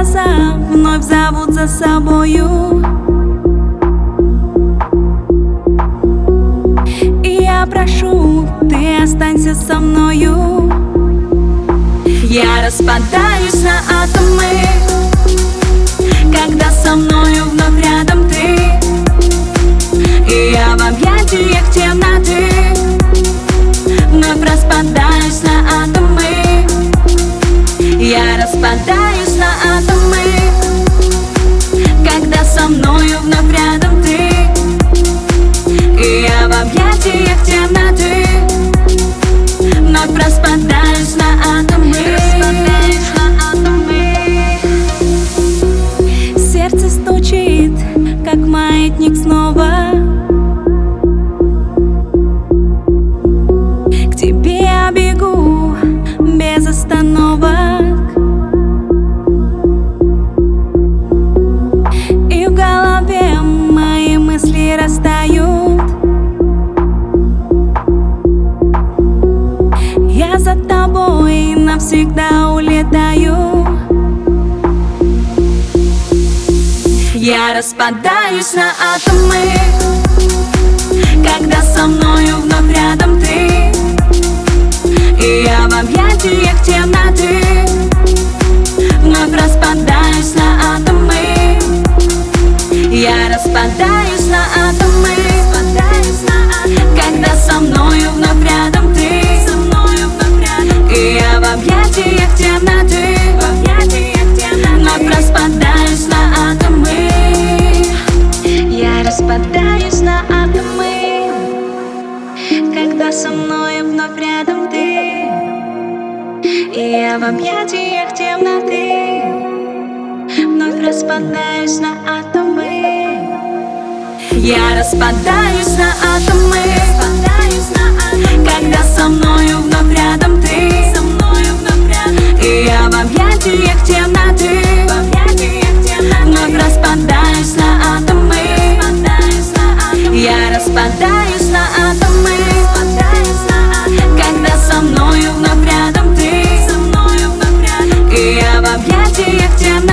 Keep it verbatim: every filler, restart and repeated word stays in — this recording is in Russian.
глаза вновь зовут за собою. И я прошу, ты останься со мною. Я распадаюсь на атомы, когда со мною вновь рядом ты. И я в объятиях темноты вновь распадаюсь на атомы. Я распадаюсь на атомы, когда со мною вновь рядом ты. И я в объятиях темноты вновь распадаюсь на атомы. Сердце стучит, как маятник снова. К тебе я бегу без остановок. И в голове мои мысли растают. Я за тобой навсегда улетаю. Я распадаюсь на атомы, когда со мною вновь рядом ты. И я в объятиях темноты вновь распадаюсь на атомы. Я распадаюсь на атомы, когда со мною вновь рядом ты. И я в объятиях темноты вновь распадаюсь на атомы. Я распадаюсь на атомы, когда со мной вновь рядом ты. И я в объятиях темноты вновь распадаюсь на атомы. Я распадаюсь на атомы, когда со мною вновь рядом ты. И я в объятиях темноты вновь распадаюсь на атомы. Я распадаюсь на атомы, когда со мною вновь рядом ты. И я в объятиях темноты